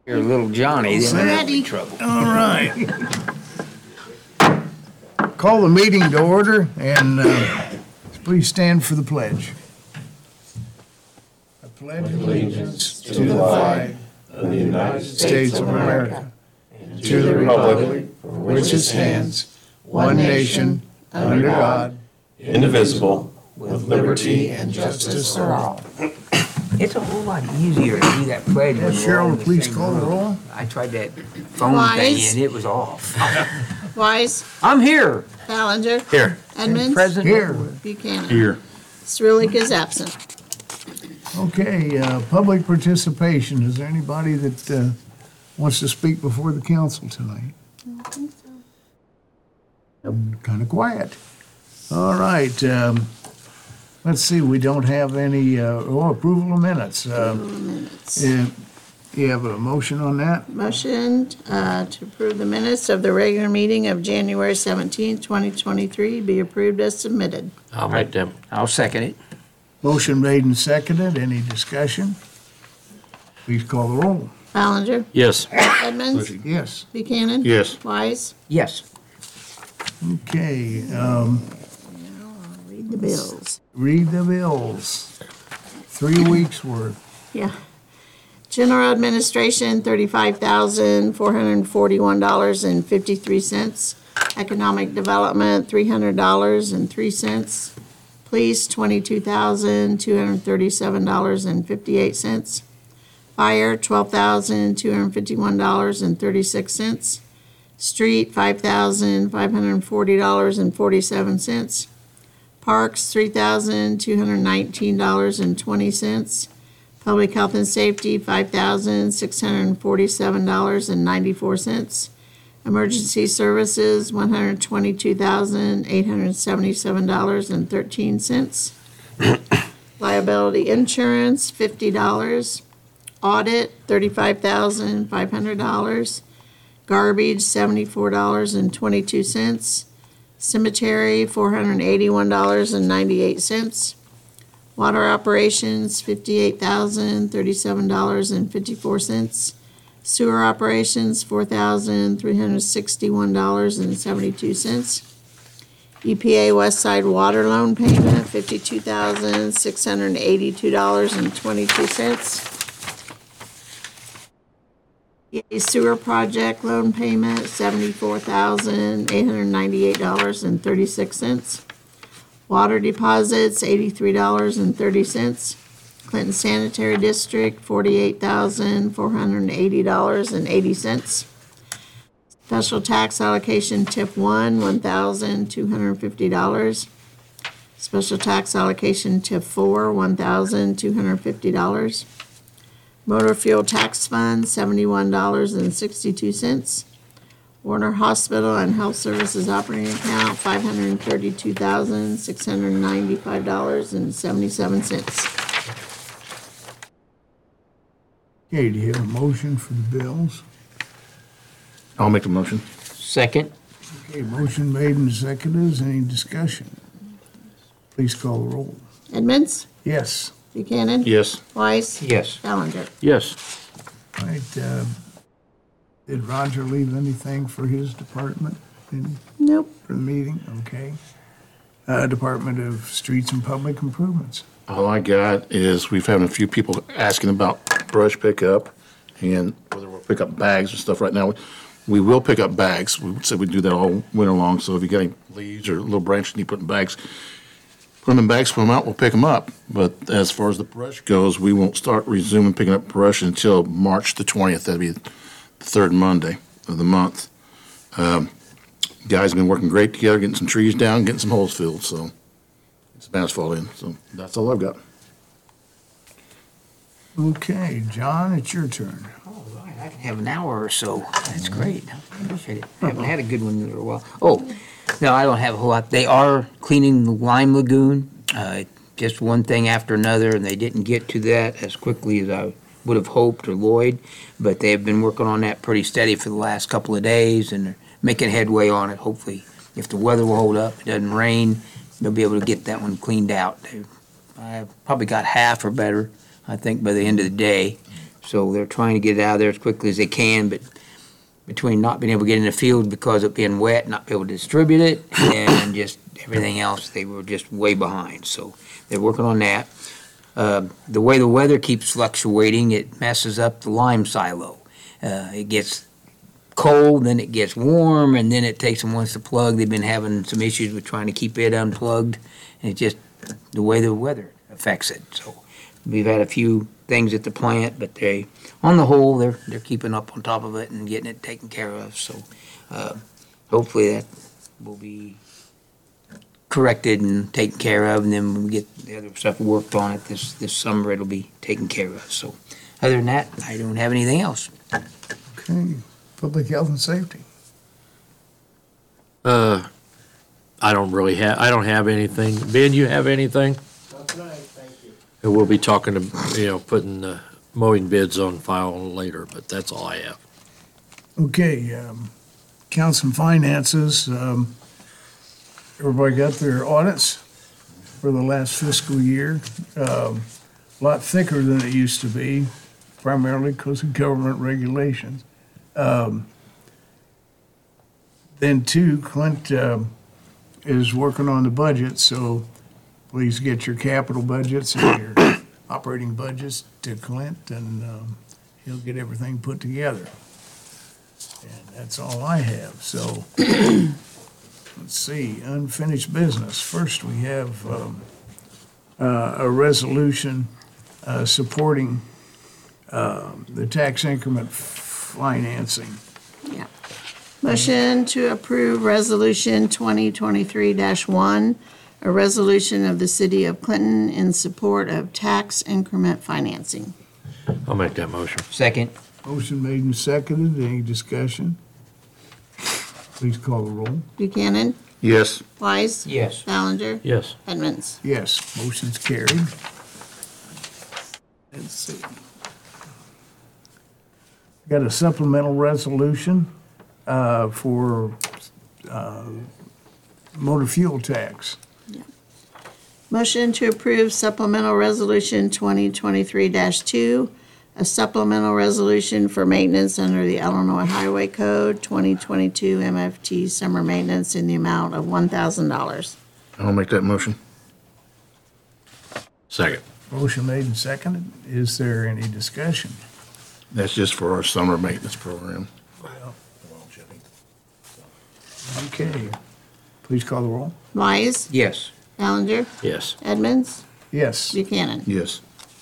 You're little Johnny, then Ready. we're in trouble. All right. Call the meeting to order and please stand for the pledge. I pledge allegiance to the flag of the United States of America and to the republic for which it stands, one nation, under God, indivisible, with liberty and justice for all. It's a whole lot easier to do that pledge when we're all in Cheryl, the please same call the room. roll. I tried that phone thing Wise. and it was off. Wise, I'm here. Ballinger. Here. Edmonds. Present. Here. Buchanan. Here. Cyrillic is absent. Okay, public participation. Is there anybody that wants to speak before the council tonight? Kind of quiet. All right. Let's see, we don't have any, approval of minutes. Minutes. You have a motion on that? Motion to approve the minutes of the regular meeting of January 17th, 2023 be approved as submitted. I'll make them. I'll second it. Motion made and seconded. Any discussion? Please call the roll. Ballinger. Yes. Edmonds. Yes. Buchanan. Yes. Wise. Yes. Okay, Read the bills. read the bills. 3 weeks worth. Yeah. General Administration, $35,441.53. Economic Development, $300.03. Police, $22,237.58. Fire, $12,251.36. Street, $5,540.47. Parks, $3,219.20. Public Health and Safety, $5,647.94. Emergency Services, $122,877.13. Liability Insurance, $50. Audit, $35,500. Garbage, $74.22. Cemetery, $481.98. Water Operations, $58,037.54. Sewer Operations, $4,361.72. EPA West Side Water Loan Payment, $52,682.22. Sewer Project Loan Payment, $74,898.36. Water Deposits, $83.30. Clinton Sanitary District, $48,480.80. Special Tax Allocation Tip 1, $1,250. Special Tax Allocation Tip 4, $1,250. Motor Fuel Tax Fund, $71.62. Warner Hospital and Health Services Operating Account, $532,695.77. Okay, do you have a motion for the bills? I'll make the motion. Second. Okay, motion made and seconded. Is any discussion? Please call the roll. Edmonds. Yes. Buchanan. Yes. Wise. Yes. Ballinger. Yes. All right, did Roger leave anything for his department Nope. for the meeting? Okay. Department of Streets and Public Improvements. All I got is we've had a few people asking about brush pickup and whether we'll pick up bags and stuff right now. We will pick up bags. We said we'd do that all winter long. So if you got any leaves or little branches you put in bags, put them in bags, put them out, we'll pick them up. But as far as the brush goes, we won't start resuming picking up brush until March the 20th. That'll be the third Monday of the month. Guys have been working great together, getting some trees down, getting some holes filled, so some asphalt in. So that's all I've got. Okay, John, it's your turn. All right, I can have an hour or so. That's great. I appreciate it. I haven't had a good one in a while. Oh, no, I don't have a whole lot. They are cleaning the Lime Lagoon, just one thing after another, and they didn't get to that as quickly as I would have hoped, or Lloyd, but they've been working on that pretty steady for the last couple of days, and they're making headway on it. Hopefully, if the weather will hold up, it doesn't rain, they'll be able to get that one cleaned out. I probably got half or better, I think, by the end of the day. So they're trying to get it out of there as quickly as they can, but between not being able to get in the field because of being wet, not be able to distribute it, and just everything else, they were just way behind. So they're working on that. The way the weather keeps fluctuating, it messes up the lime silo. It gets cold, then it gets warm, and then it takes them once to plug. They've been having some issues with trying to keep it unplugged, and it's just the way the weather affects it. So we've had a few things at the plant, but on the whole, they're keeping up on top of it and getting it taken care of. So hopefully that will be corrected and taken care of, and then when we get the other stuff worked on it this summer, it'll be taken care of. So other than that, I don't have anything else. Okay, public health and safety. I don't have anything. Ben, you have anything? Not tonight, thank you. And we'll be talking to, putting mowing bids on file later, but that's all I have. Okay, accounts and finances, everybody got their audits for the last fiscal year. A lot thicker than it used to be, primarily because of government regulations. Then too, Clint is working on the budget, so please get your capital budgets and your operating budgets to Clint, and he'll get everything put together. And that's all I have, so let's see, unfinished business. First, we have a resolution supporting the tax increment financing. Yeah. Motion to approve Resolution 2023-1, a resolution of the City of Clinton in support of tax increment financing. I'll make that motion. Second. Motion made and seconded. Any discussion? Please call the roll. Buchanan, Yes. Wise, Yes. Ballinger, Yes. Edmonds. Yes, motion's carried. Let's see. Got a supplemental resolution for motor fuel tax. Motion to approve supplemental resolution 2023-2, a supplemental resolution for maintenance under the Illinois Highway Code 2022 MFT summer maintenance in the amount of $1,000. I'll make that motion. Second. Motion made and seconded. Is there any discussion? That's just for our summer maintenance program. Okay, please call the roll. Wise, Yes. Ballinger, Yes. Edmonds, Yes. Buchanan. Yes.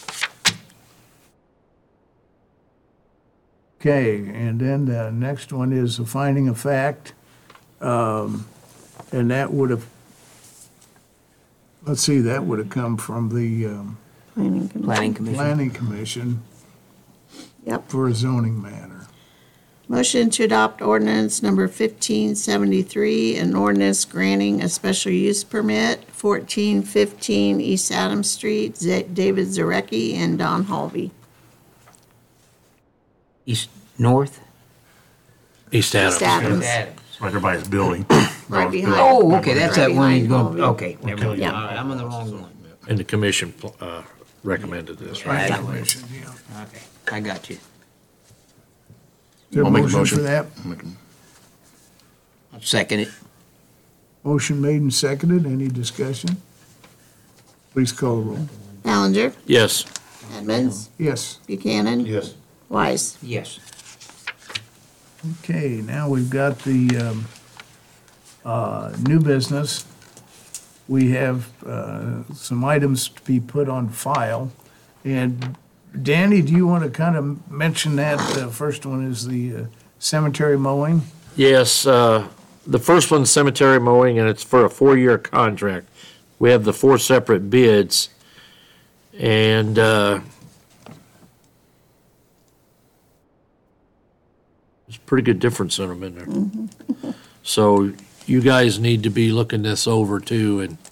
Okay, and then the next one is a finding of fact. And that would have, let's see, that would have come from the Planning Commission. Planning Commission. Planning Commission Yep. for a zoning matter. Motion to adopt ordinance number 1573, an ordinance granting a special use permit, 1415 East Adams Street, David Zarecki and Don Halvey. North? East Adams. East Adams. Right there by his building. Right behind. Oh, okay, that's Right that one he's behind going, Halvey. okay, never mind. Yeah. All right, I'm on the wrong one. And the commission recommended this, right? Planning that way. Commission, yeah. Okay, I got you. Is there a I'll make a motion for motion. that? I'll make a- I'll second it. Motion made and seconded. Any discussion? Please call the roll. Ballinger, Yes. Edmonds, Yes. Buchanan, Yes. Wise. Yes. Okay, now we've got the new business. We have some items to be put on file. And Danny, do you want to kind of mention that? The first one is the cemetery mowing. Yes, the first one's cemetery mowing, and it's for a 4-year contract. We have the 4 separate bids, and there's a pretty good difference in them in there. So you guys need to be looking this over too, and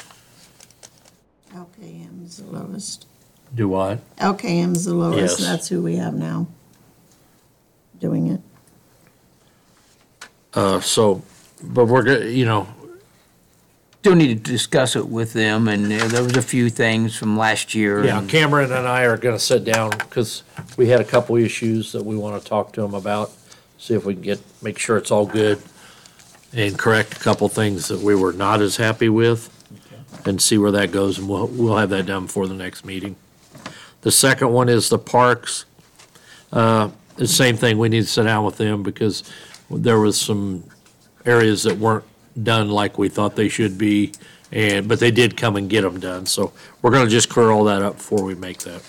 LKM's the lowest. do what? LKM's the lowest, Yes. and that's who we have now doing it. But we're, still need to discuss it with them, and there was a few things from last year. Yeah, and- Cameron and I are gonna sit down, because we had a couple issues that we wanna talk to them about, see if we can make sure it's all good, and correct a couple things that we were not as happy with, and see where that goes, and we'll have that done before the next meeting. The second one is the parks. The same thing, we need to sit down with them, because there was some areas that weren't done like we thought they should be, but they did come and get them done, so we're gonna just clear all that up before we make that.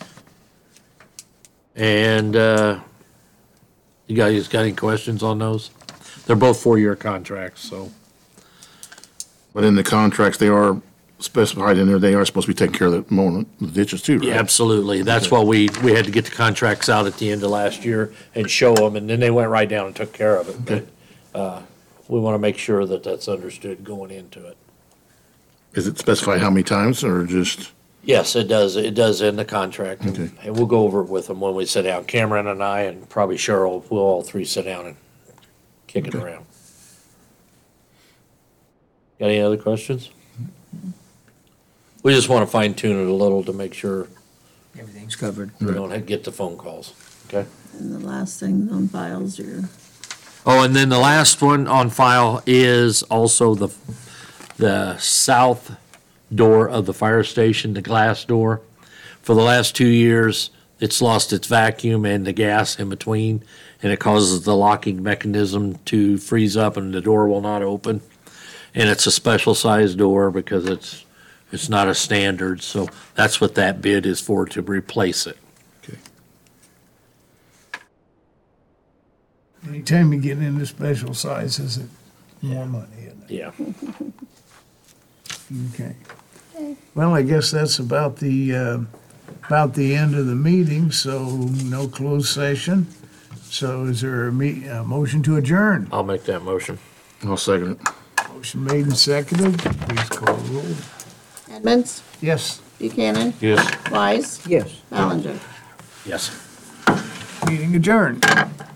And, you guys got any questions on those? They're both 4-year contracts, so. But in the contracts, they are specified in there, they are supposed to be taking care of the mowing the ditches too, right? Yeah, absolutely. That's why we had to get the contracts out at the end of last year and show them, and then they went right down and took care of it. But, we want to make sure that that's understood going into it. Is it specified how many times, or just, Yes, it does. It does in the contract. Okay. And we'll go over it with them when we sit down. Cameron and I, and probably Cheryl, we'll all three sit down and kick it around. Got any other questions? We just want to fine tune it a little to make sure Everything's covered. we don't get the phone calls, okay? And the last thing on files are, Oh, and then the last one on file is also the south door of the fire station, the glass door. For the last 2 years, it's lost its vacuum and the gas in between, and it causes the locking mechanism to freeze up and the door will not open. And it's a special size door because it's not a standard, so that's what that bid is for, to replace it. Anytime you get into special sizes, it's more money, isn't Yeah. it? Okay. Well, I guess that's about the end of the meeting, so no closed session. So is there a motion to adjourn? I'll make that motion. I'll second it. Motion made and seconded. Please call the roll. Edmonds, Yes, Buchanan, Yes. Wise, Yes. Ballinger. Yes. meeting adjourned.